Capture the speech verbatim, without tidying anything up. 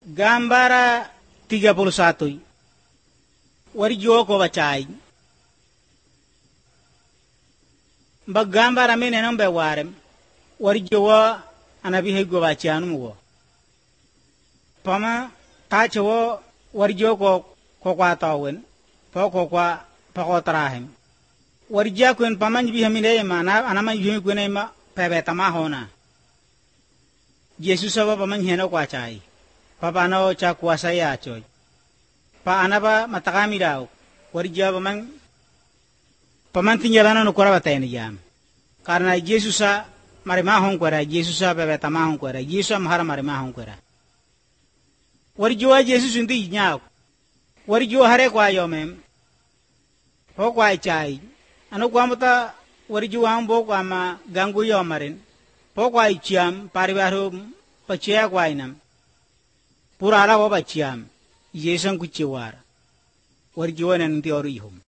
Gambara tiga puluh satu. Warjo ko bacai. Bagambara mene nombe warem. Warjo wa anabi hego bacanu wo. Pama tacho wo warjo ko ko kwa tawen. Po ko kwa po ko tarahem. Warja ko en paman bi hamine ma na anama yumi ko ne ma pebe tama hona. Yesus wa paman heno kwa chai. Papa no cha kuasa ya coy. Pa anaba matakami daw. Warja paman paman tinggalana no kora batay ni jam. Karena Yesusa marimahon kwara, Yesusa bebe tamahon kwara, Yesusa mahara marimahon kwara. Warjo Jesus hindi nyaw. Warjo hare kwa yo mem. Ho kwa chai. Ano kwa mata warjo ambo kwa ma gangu yo marin. Po kwa ichiam paribaru pachya kwa inam. Purala wo bachiam. Yesan kuchiwar. Warjo nan teori hum.